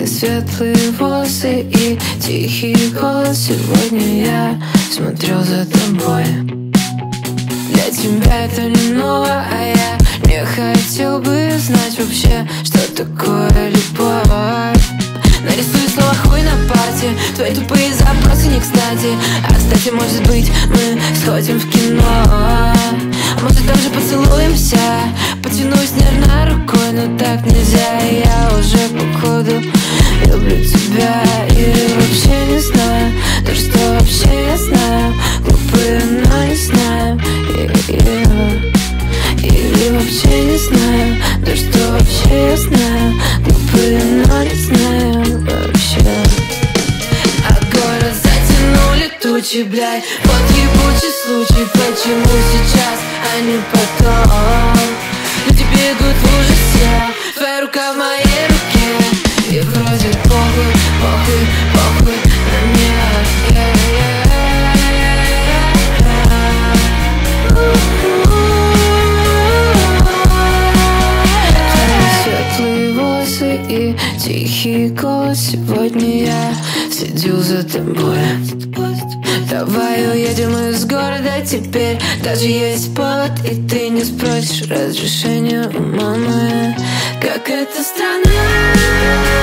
Твои светлые волосы и тихий голос. Сегодня я смотрел за тобой. Для тебя это не ново, а я не хотел бы знать вообще, что такое любовь. Нарисуй снова хуй на парте, твои тупые запросы не кстати. А кстати, может быть, мы сходим в кино, а может даже поцелуемся. Потянусь нежно рукой, но так нельзя. Я уже походу люблю тебя. Или вообще не знаю, да что вообще я знаю. Глупые, но не знаю. Или вообще не знаю, да что вообще я знаю. Глупые, но не знаю вообще. А город затянули тучи, блядь. Вот ебучий случай, почему сейчас, а не потом. Люди бегут в ужасе, твоя рука в моей руке. И вроде похуй, похуй, похуй на меня. И тихий голос. Сегодня я следил за тобой. Давай уедем из города теперь. Даже есть повод, и ты не спросишь разрешения у мамы. Как это странно.